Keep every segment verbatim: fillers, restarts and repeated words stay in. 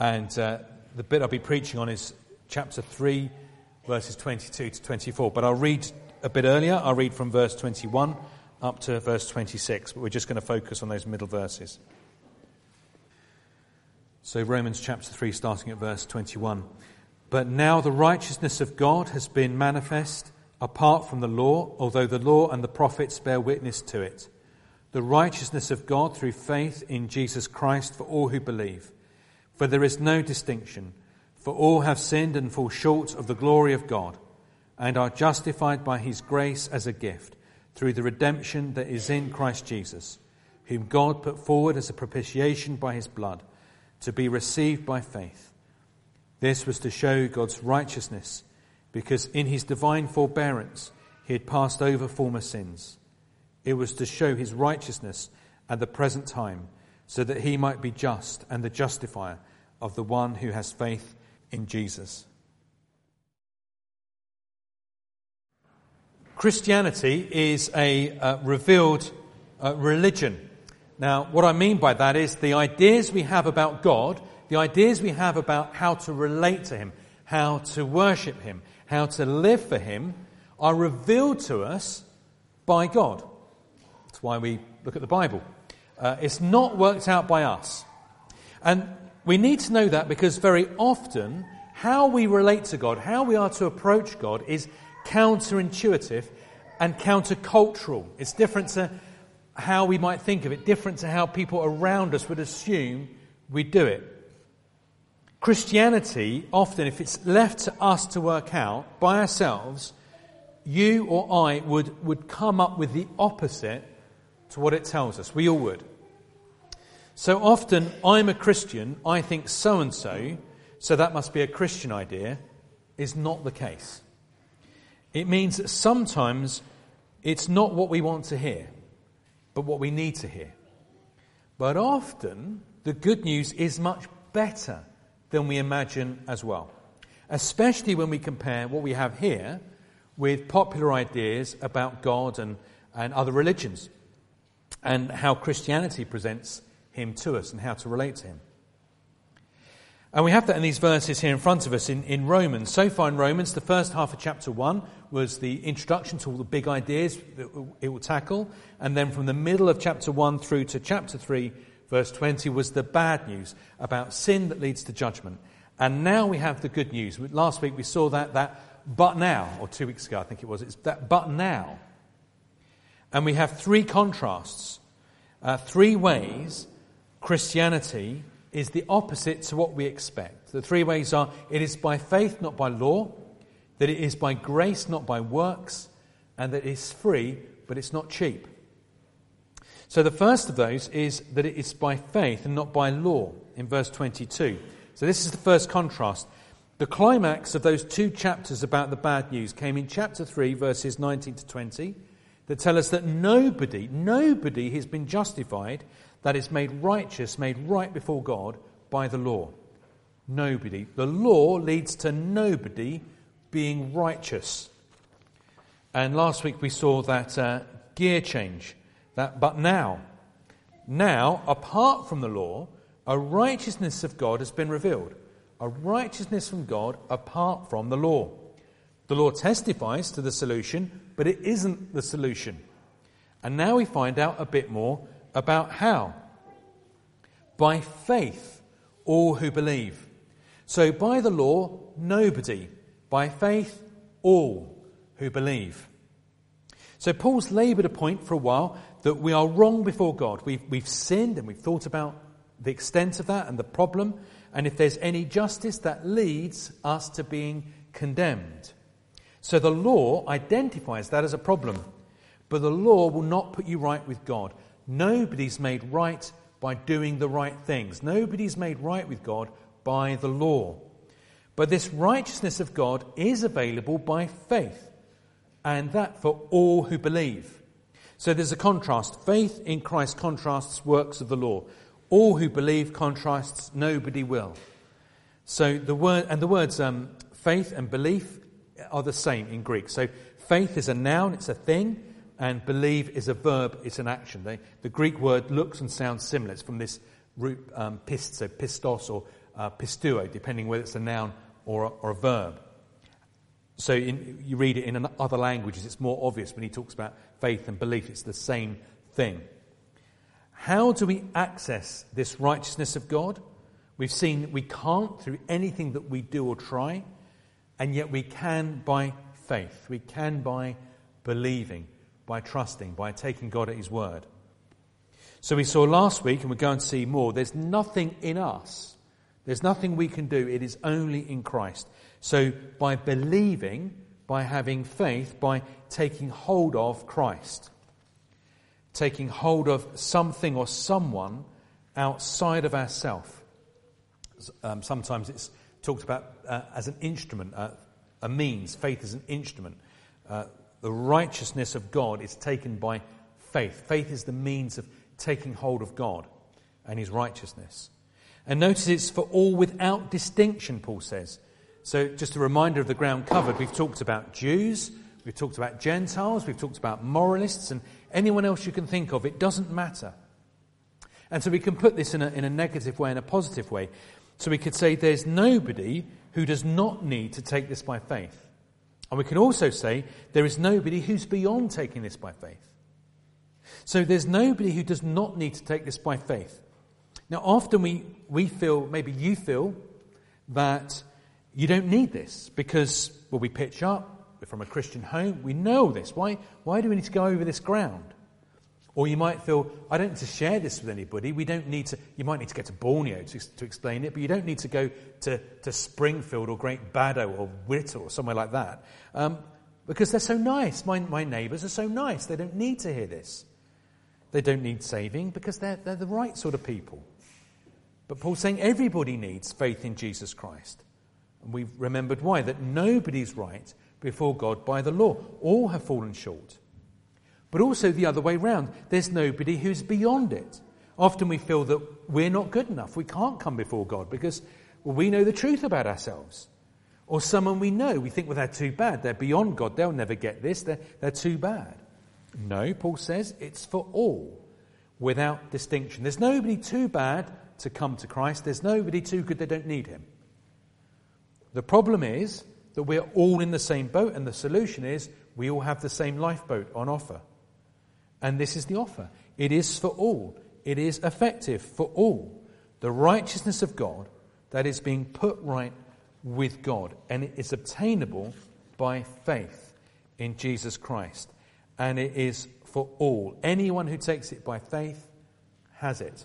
And uh, the bit I'll be preaching on is chapter three, verses twenty-two to twenty-four. But I'll read a bit earlier. I'll read from verse twenty-one up to verse twenty-six. But we're just going to focus on those middle verses. So Romans chapter three, starting at verse twenty-one. But now the righteousness of God has been manifest apart from the law, although the law and the prophets bear witness to it. The righteousness of God through faith in Jesus Christ for all who believe. For there is no distinction, for all have sinned and fall short of the glory of God, and are justified by his grace as a gift, through the redemption that is in Christ Jesus, whom God put forward as a propitiation by his blood, to be received by faith. This was to show God's righteousness, because in his divine forbearance he had passed over former sins. It was to show his righteousness at the present time, so that he might be just and the justifier of the one who has faith in Jesus. Christianity is a uh, revealed uh, religion. Now, what I mean by that is the ideas we have about God, the ideas we have about how to relate to him, how to worship him, how to live for him, are revealed to us by God. That's why we look at the Bible. Uh, it's not worked out by us. And we need to know that because very often how we relate to God, how we are to approach God is counterintuitive and countercultural. It's different to how we might think of it, different to how people around us would assume we do it. Christianity, often, if it's left to us to work out by ourselves, you or I would, would come up with the opposite to what it tells us. We all would. So often, I'm a Christian, I think so-and-so, so that must be a Christian idea, is not the case. It means that sometimes it's not what we want to hear, but what we need to hear. But often, the good news is much better than we imagine as well. Especially when we compare what we have here with popular ideas about God and, and other religions, and how Christianity presents him to us and how to relate to him. And we have that in these verses here in front of us in, in Romans. So far in Romans, the first half of chapter one was the introduction to all the big ideas that it will tackle. And then from the middle of chapter one through to chapter three, verse twenty, was the bad news about sin that leads to judgment. And now we have the good news. Last week we saw that, that but now, or two weeks ago I think it was, it's that but now. And we have three contrasts, uh, three ways Christianity is the opposite to what we expect. The three ways are: it is by faith, not by law; that it is by grace, not by works; and that it is free, but it's not cheap. So the first of those is that it is by faith and not by law, in verse twenty-two. So this is the first contrast. The climax of those two chapters about the bad news came in chapter three, verses nineteen to twenty, that tell us that nobody, nobody has been justified, that is made righteous, made right before God by the law. Nobody. The law leads to nobody being righteous. And last week we saw that uh, gear change, that but now, now, apart from the law, a righteousness of God has been revealed. A righteousness from God apart from the law. The law testifies to the solution, but it isn't the solution. And now we find out a bit more about how. By faith, all who believe. So by the law, nobody. By faith, all who believe. So Paul's laboured a point for a while that we are wrong before God. We've, we've sinned and we've thought about the extent of that and the problem. And if there's any justice, that leads us to being condemned. So the law identifies that as a problem. But the law will not put you right with God. Nobody's made right by doing the right things. Nobody's made right with God by the law. But this righteousness of God is available by faith, and that for all who believe. So there's a contrast. Faith in Christ contrasts works of the law. All who believe contrasts nobody will. So the word and the words um, faith and belief are the same in Greek. So faith is a noun, it's a thing. And believe is a verb, it's an action. They, the Greek word looks and sounds similar. It's from this root um, pist, so pistos or uh, pisteuo, depending whether it's a noun or a, or a verb. So in, you read it in other languages, it's more obvious when he talks about faith and belief. It's the same thing. How do we access this righteousness of God? We've seen we can't through anything that we do or try, and yet we can by faith. We can by believing, by trusting, by taking God at his word. So we saw last week, and we're going to see more, there's nothing in us. There's nothing we can do. It is only in Christ. So by believing, by having faith, by taking hold of Christ, taking hold of something or someone outside of ourselves. Um, sometimes it's talked about uh, as an instrument, uh, a means. Faith is an instrument. Uh, the righteousness of God is taken by faith. Faith is the means of taking hold of God and his righteousness. And notice it's for all without distinction, Paul says. So just a reminder of the ground covered. We've talked about Jews, we've talked about Gentiles, we've talked about moralists, and anyone else you can think of. It doesn't matter. And so we can put this in a, in a negative way and a positive way. So we could say there's nobody who does not need to take this by faith. And we can also say there is nobody who's beyond taking this by faith. So there's nobody who does not need to take this by faith. Now, often we, we feel, maybe you feel, that you don't need this because, well, we pitch up, we're from a Christian home, we know this. Why, why do we need to go over this ground? Or you might feel, I don't need to share this with anybody. We don't need to, you might need to go to Borneo to, to explain it, but you don't need to go to, to Springfield or Great Baddow or Whittle or somewhere like that. Um, because they're so nice. My, my neighbours are so nice. They don't need to hear this. They don't need saving because they're, they're the right sort of people. But Paul's saying everybody needs faith in Jesus Christ. And we've remembered why, that nobody's right before God by the law. All have fallen short. But also the other way round. There's nobody who's beyond it. Often we feel that we're not good enough. We can't come before God because, well, we know the truth about ourselves. Or someone we know, we think, well, they're too bad. They're beyond God. They'll never get this. They're, they're too bad. No, Paul says, it's for all, without distinction. There's nobody too bad to come to Christ. There's nobody too good they don't need him. The problem is that we're all in the same boat, and the solution is we all have the same lifeboat on offer. And this is the offer. It is for all. It is effective for all. The righteousness of God that is being put right with God. And it is obtainable by faith in Jesus Christ. And it is for all. Anyone who takes it by faith has it.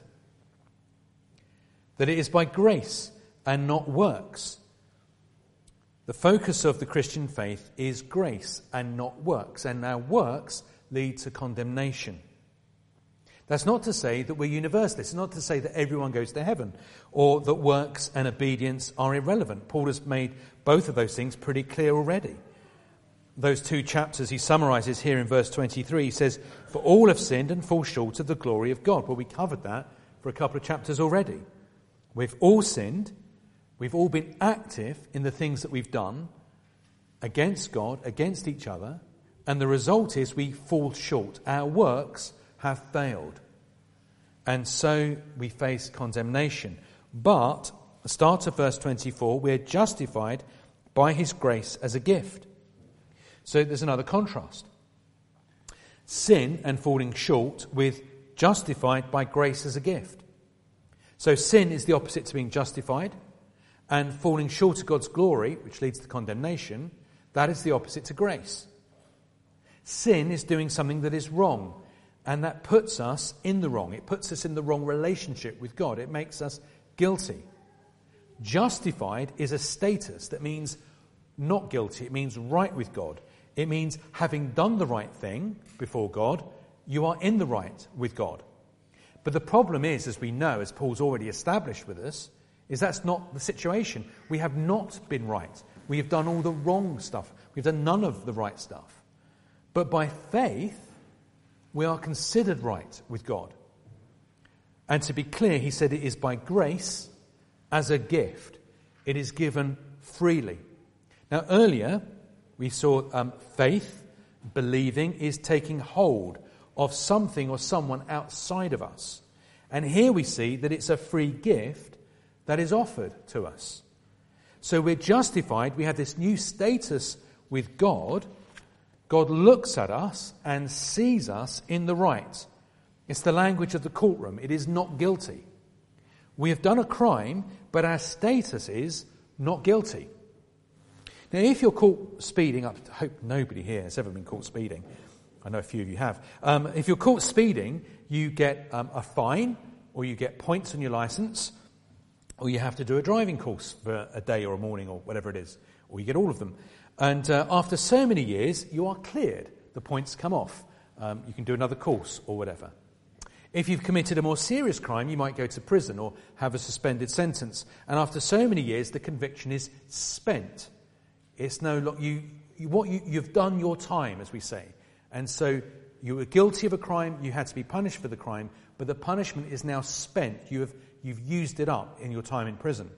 That it is by grace and not works. The focus of the Christian faith is grace and not works. And now works lead to condemnation. That's not to say that we're universalists. It's not to say that everyone goes to heaven or that works and obedience are irrelevant. Paul has made both of those things pretty clear already. Those two chapters he summarises here in verse twenty-three. He says, for all have sinned and fall short of the glory of God. Well, we covered that for a couple of chapters already. We've all sinned. We've all been active in the things that we've done against God, against each other. And the result is we fall short. Our works have failed. And so we face condemnation. But, the start of verse twenty-four, we're justified by his grace as a gift. So there's another contrast. Sin and falling short with justified by grace as a gift. So sin is the opposite to being justified, and falling short of God's glory, which leads to condemnation, that is the opposite to grace. Sin is doing something that is wrong, and that puts us in the wrong. It puts us in the wrong relationship with God. It makes us guilty. Justified is a status that means not guilty. It means right with God. It means having done the right thing before God, you are in the right with God. But the problem is, as we know, as Paul's already established with us, is that's not the situation. We have not been right. We have done all the wrong stuff. We've done none of the right stuff. But by faith, we are considered right with God. And to be clear, he said it is by grace as a gift. It is given freely. Now, earlier, we saw um, faith, believing, is taking hold of something or someone outside of us. And here we see that it's a free gift that is offered to us. So we're justified. We have this new status with God. God looks at us and sees us in the right. It's the language of the courtroom. It is not guilty. We have done a crime, but our status is not guilty. Now, if you're caught speeding, I hope nobody here has ever been caught speeding. I know a few of you have. Um, if you're caught speeding, you get um, a fine, or you get points on your licence, or you have to do a driving course for a day or a morning or whatever it is, or you get all of them. And uh, after so many years, you are cleared. The points come off. Um, you can do another course or whatever. If you've committed a more serious crime, you might go to prison or have a suspended sentence. And after so many years, the conviction is spent. It's no lo- you, you what you, you've done your time, as we say. And so you were guilty of a crime, you had to be punished for the crime, but the punishment is now spent. You have you've used it up in your time in prison.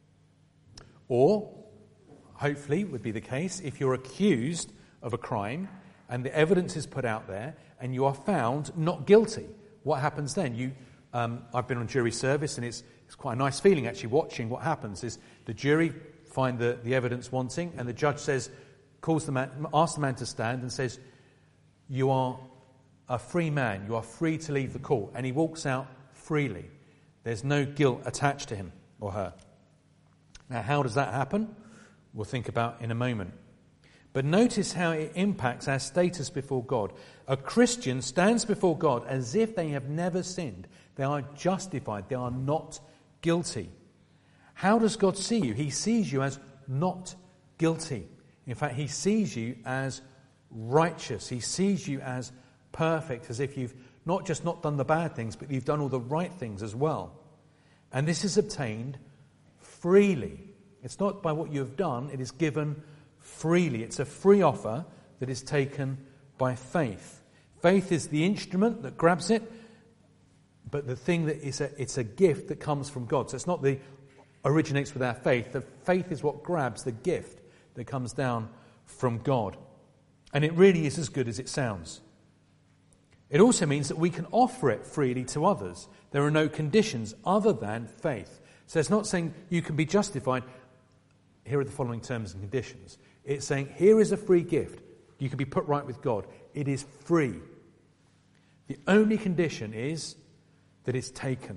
Or, hopefully, would be the case, if you're accused of a crime and the evidence is put out there and you are found not guilty, what happens then? You, um, I've been on jury service, and it's it's quite a nice feeling actually watching what happens. Is the jury find the, the evidence wanting, and the judge says, calls the man, asks the man to stand, and says, "You are a free man. You are free to leave the court," and he walks out freely. There's no guilt attached to him or her. Now, how does that happen? We'll think about in a moment. But notice how it impacts our status before God. A Christian stands before God as if they have never sinned. They are justified. They are not guilty. How does God see you? He sees you as not guilty. In fact, he sees you as righteous. He sees you as perfect, as if you've not just not done the bad things, but you've done all the right things as well. And this is obtained freely. It's not by what you have done, it is given freely. It's a free offer that is taken by faith. Faith is the instrument that grabs it, but the thing that is a, it's a gift that comes from God. So it's not the originates with our faith. The faith is what grabs the gift that comes down from God. And it really is as good as it sounds. It also means that we can offer it freely to others. There are no conditions other than faith. So it's not saying you can be justified. Here are the following terms and conditions. It's saying here is a free gift. You can be put right with God. It is free. The only condition is that it's taken.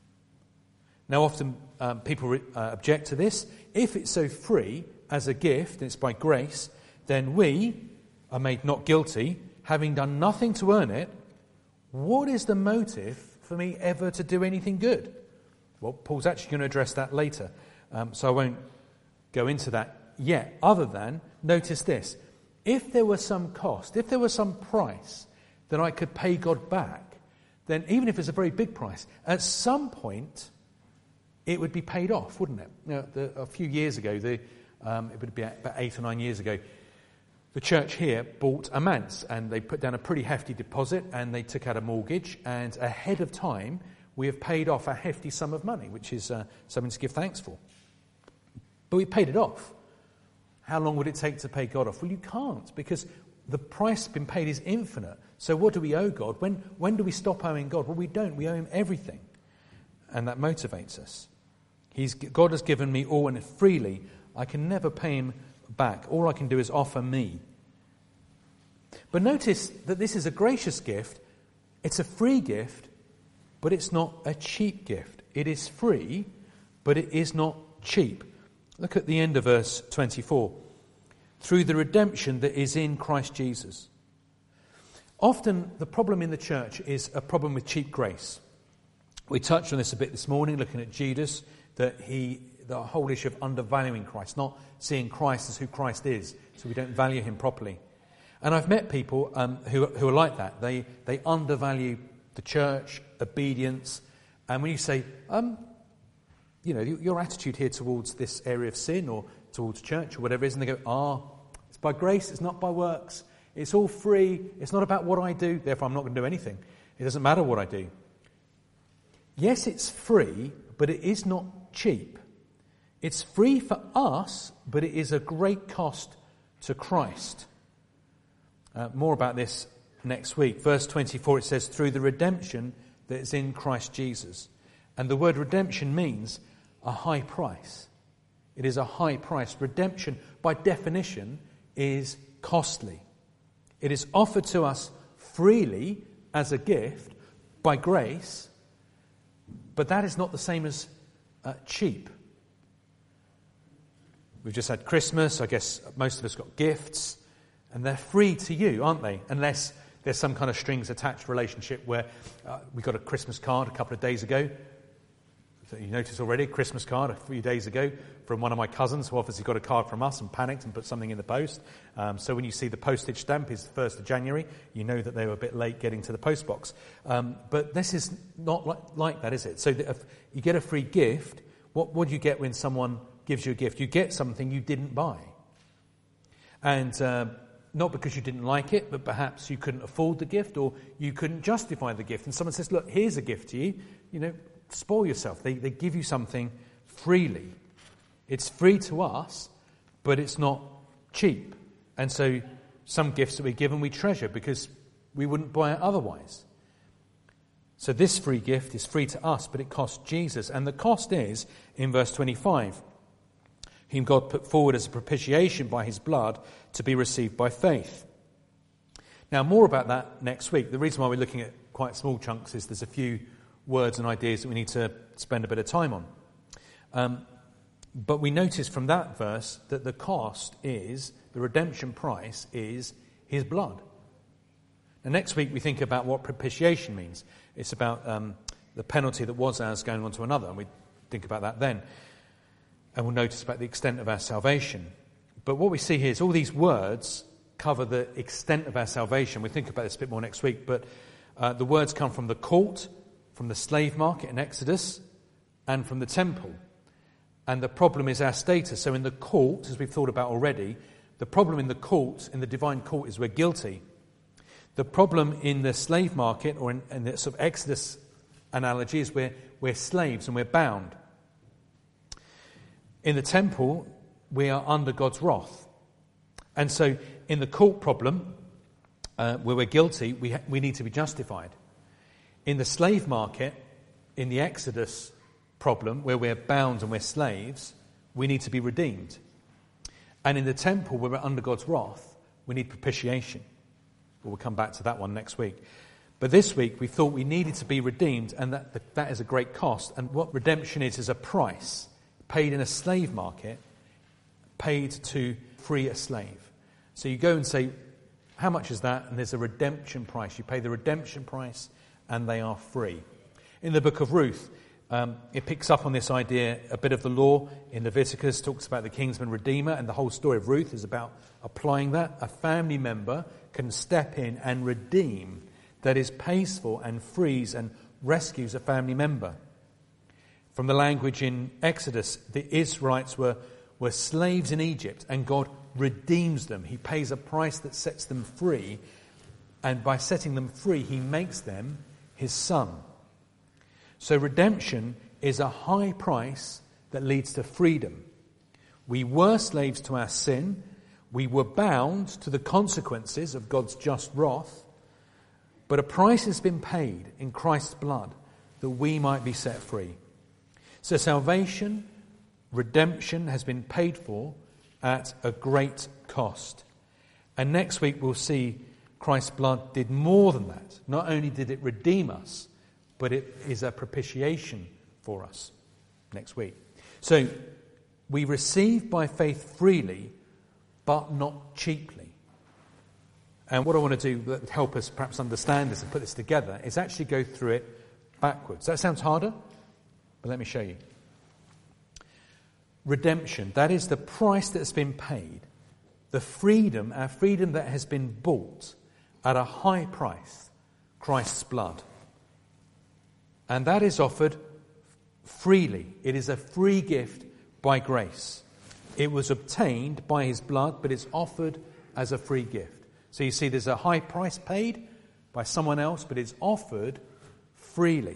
Now often um, people uh, object to this. If it's so free as a gift, and it's by grace, then we are made not guilty, having done nothing to earn it. What is the motive for me ever to do anything good? Well, Paul's actually going to address that later, um, so I won't go into that yet, other than, notice this, if there was some cost, if there was some price that I could pay God back, then even if it's a very big price, at some point it would be paid off, wouldn't it? You know, the, a few years ago, the, um, it would be about eight or nine years ago, the church here bought a manse, and they put down a pretty hefty deposit, and they took out a mortgage, and ahead of time we have paid off a hefty sum of money, which is uh, something to give thanks for. But we paid it off. How long would it take to pay God off? Well, you can't, because the price been paid is infinite. So what do we owe God? When when do we stop owing God? Well, we don't. We owe him everything. And that motivates us. He's God has given me all, and freely. I can never pay him back. All I can do is offer me. But notice that this is a gracious gift. It's a free gift, but it's not a cheap gift. It is free, but it is not cheap. Look at the end of verse twenty-four. Through the redemption that is in Christ Jesus. Often the problem in the church is a problem with cheap grace. We touched on this a bit this morning, looking at Judas, that he, the whole issue of undervaluing Christ, not seeing Christ as who Christ is, so we don't value him properly. And I've met people um, who, who are like that. They they undervalue the church, obedience, and when you say, um, you know, your attitude here towards this area of sin or towards church or whatever it is, and they go, ah, it's by grace, it's not by works. It's all free. It's not about what I do, therefore I'm not going to do anything. It doesn't matter what I do. Yes, it's free, but it is not cheap. It's free for us, but it is a great cost to Christ. Uh, more about this next week. Verse twenty-four, it says, through the redemption that is in Christ Jesus. And the word redemption means a high price. It is a high price. Redemption, by definition, is costly. It is offered to us freely as a gift by grace, but that is not the same as uh, cheap. We've just had Christmas. I guess most of us got gifts, and they're free to you, aren't they? Unless there's some kind of strings attached relationship where uh, we got a Christmas card a couple of days ago. So you noticed already, a Christmas card a few days ago from one of my cousins who obviously got a card from us and panicked and put something in the post. Um, so when you see the postage stamp is the first of January, you know that they were a bit late getting to the post box. Um, but this is not like, like that, is it? So that if you get a free gift, what, what do you get when someone gives you a gift? You get something you didn't buy. And uh, not because you didn't like it, but perhaps you couldn't afford the gift or you couldn't justify the gift. And someone says, look, here's a gift to you, you know, spoil yourself. They, they give you something freely. It's free to us, but it's not cheap. And so some gifts that we're given we treasure because we wouldn't buy it otherwise. So this free gift is free to us, but it costs Jesus. And the cost is, in verse twenty-five, whom God put forward as a propitiation by his blood to be received by faith. Now, more about that next week. The reason why we're looking at quite small chunks is there's a few words and ideas that we need to spend a bit of time on. Um, but we notice from that verse that the cost is, the redemption price is his blood. Now next week we think about what propitiation means. It's about um, the penalty that was ours going on to another, and we think about that then. And we'll notice about the extent of our salvation. But what we see here is all these words cover the extent of our salvation. We'll think about this a bit more next week, but uh, the words come from the court, from the slave market in Exodus, and from the temple. And the problem is our status. So in the court, as we've thought about already, the problem in the court, in the divine court, is we're guilty. The problem in the slave market, or in, in the sort of Exodus analogy, is we're, we're slaves and we're bound. In the temple, we are under God's wrath. And so in the court problem, uh, where we're guilty, we, ha- we need to be justified. In the slave market, in the Exodus problem, where we're bound and we're slaves, we need to be redeemed. And in the temple, where we're under God's wrath, we need propitiation. We'll come back to that one next week. But this week, we thought we needed to be redeemed, and that that is a great cost. And what redemption is, is a price paid in a slave market, paid to free a slave. So you go and say, how much is that? And there's a redemption price. You pay the redemption price, and they are free. In the book of Ruth, um, it picks up on this idea, a bit of the law in Leviticus, talks about the kinsman redeemer, and the whole story of Ruth is about applying that. A family member can step in and redeem, that is, pays for and frees and rescues a family member. From the language in Exodus, the Israelites were, were slaves in Egypt, and God redeems them. He pays a price that sets them free, and by setting them free, he makes them his son. So redemption is a high price that leads to freedom. We were slaves to our sin. We were bound to the consequences of God's just wrath. But a price has been paid in Christ's blood that we might be set free. So salvation, redemption has been paid for at a great cost. And next week we'll see Christ's blood did more than that. Not only did it redeem us, but it is a propitiation for us next week. So we receive by faith freely, but not cheaply. And what I want to do that would help us perhaps understand this and put this together is actually go through it backwards. That sounds harder, but let me show you. Redemption, that is the price that has been paid. The freedom, our freedom that has been bought at a high price, Christ's blood. And that is offered freely. It is a free gift by grace. It was obtained by his blood, but it's offered as a free gift. So you see there's a high price paid by someone else, but it's offered freely.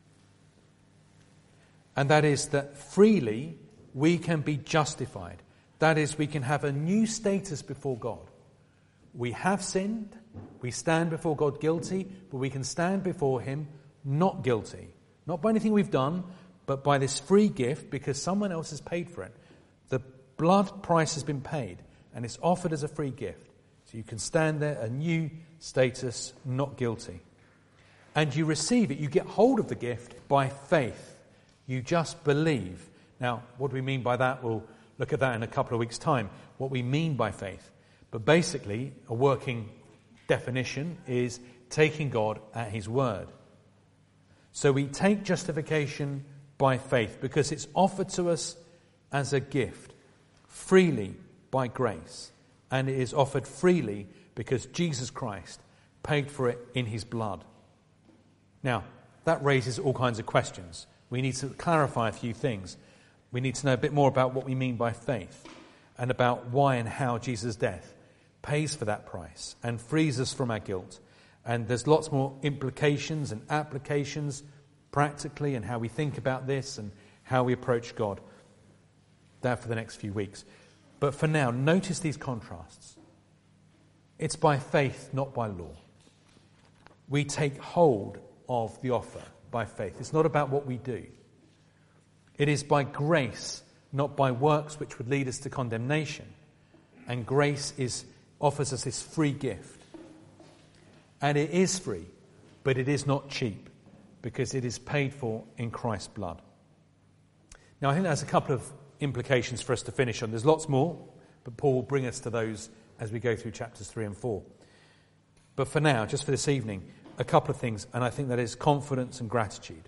And that is that freely we can be justified. That is, we can have a new status before God. We have sinned, we stand before God guilty, but we can stand before him not guilty. Not by anything we've done, but but by this free gift because someone else has paid for it. The blood price has been paid and it's offered as a free gift. So you can stand there, a new status, not guilty. And you receive it, you get hold of the gift by faith. You just believe. Now, what do we mean by that? We'll look at that in a couple of weeks' time, what we mean by faith. But basically, a working definition is taking God at his word. So we take justification by faith because it's offered to us as a gift, freely by grace. And it is offered freely because Jesus Christ paid for it in his blood. Now, that raises all kinds of questions. We need to clarify a few things. We need to know a bit more about what we mean by faith and about why and how Jesus' death pays for that price and frees us from our guilt. And there's lots more implications and applications practically and how we think about this and how we approach God. That for the next few weeks. But for now, notice these contrasts. It's by faith, not by law. We take hold of the offer by faith. It's not about what we do. It is by grace, not by works which would lead us to condemnation. And grace is offers us this free gift. And it is free, but it is not cheap because it is paid for in Christ's blood. Now, I think there's a couple of implications for us to finish on. There's lots more, but Paul will bring us to those as we go through chapters three and four. But for now, just for this evening, a couple of things, and I think that is confidence and gratitude.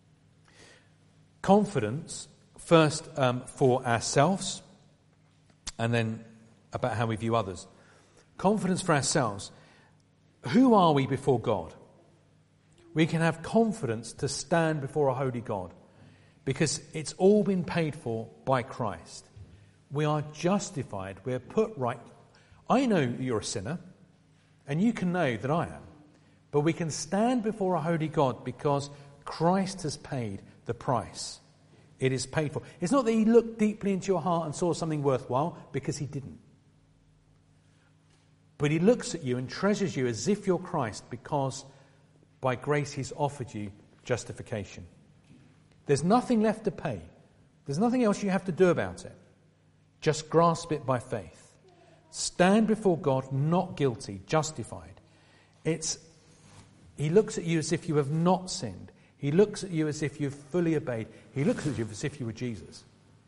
Confidence, first um, for ourselves, and then about how we view others. Confidence for ourselves. Who are we before God? We can have confidence to stand before a holy God because it's all been paid for by Christ. We are justified. We're put right. I know you're a sinner, and you can know that I am. But we can stand before a holy God because Christ has paid the price. It is paid for. It's not that he looked deeply into your heart and saw something worthwhile, because he didn't. But he looks at you and treasures you as if you're Christ because by grace he's offered you justification. There's nothing left to pay. There's nothing else you have to do about it. Just grasp it by faith. Stand before God not guilty, justified. It's He looks at you as if you have not sinned. He looks at you as if you've fully obeyed. He looks at you as if you were Jesus.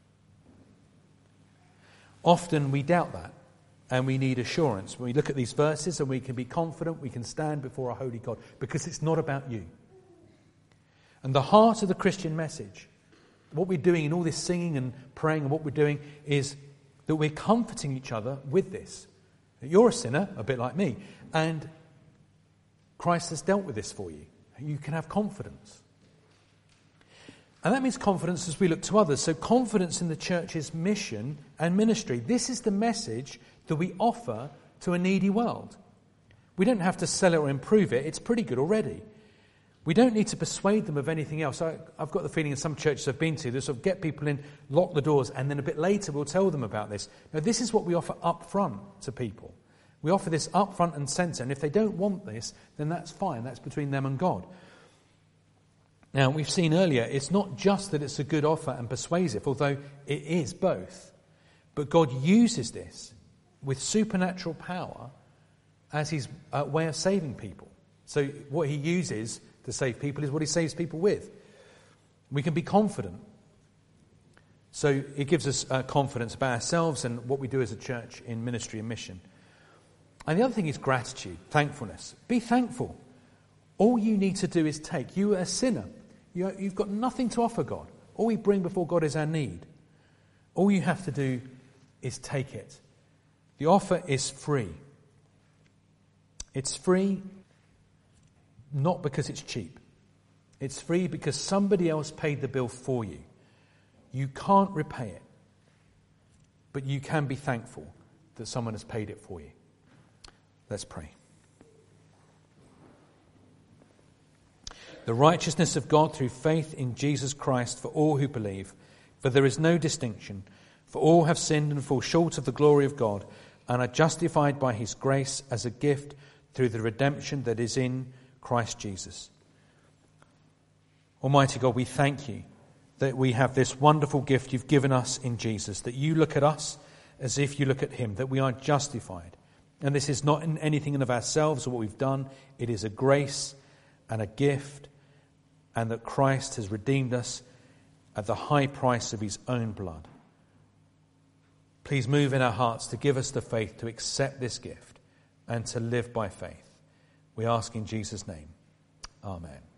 Often we doubt that. And we need assurance. When we look at these verses and we can be confident, we can stand before a holy God because it's not about you. And the heart of the Christian message, what we're doing in all this singing and praying and what we're doing is that we're comforting each other with this. You're a sinner, a bit like me, and Christ has dealt with this for you. You can have confidence. And that means confidence as we look to others. So confidence in the church's mission and ministry. This is the message that we offer to a needy world. We don't have to sell it or improve it. It's pretty good already. We don't need to persuade them of anything else. I, I've got the feeling in some churches I've been to, they sort of get people in, lock the doors, and then a bit later we'll tell them about this. Now, this is what we offer up front to people. We offer this up front and centre, and if they don't want this, then that's fine. That's between them and God. Now, we've seen earlier, it's not just that it's a good offer and persuasive, although it is both. But God uses this with supernatural power as his uh, way of saving people. So what he uses to save people is what he saves people with. We can be confident. So it gives us uh, confidence about ourselves and what we do as a church in ministry and mission. And the other thing is gratitude, thankfulness. Be thankful. All you need to do is take. You are a sinner. You are, you've got nothing to offer God. All we bring before God is our need. All you have to do is take it. The offer is free. It's free not because it's cheap. It's free because somebody else paid the bill for you. You can't repay it. But you can be thankful that someone has paid it for you. Let's pray. The righteousness of God through faith in Jesus Christ for all who believe, for there is no distinction, for all have sinned and fall short of the glory of God, and are justified by his grace as a gift through the redemption that is in Christ Jesus. Almighty God, we thank you that we have this wonderful gift you've given us in Jesus, that you look at us as if you look at him, that we are justified. And this is not in anything of ourselves or what we've done. It is a grace and a gift, and that Christ has redeemed us at the high price of his own blood. Please move in our hearts to give us the faith to accept this gift and to live by faith. We ask in Jesus' name. Amen.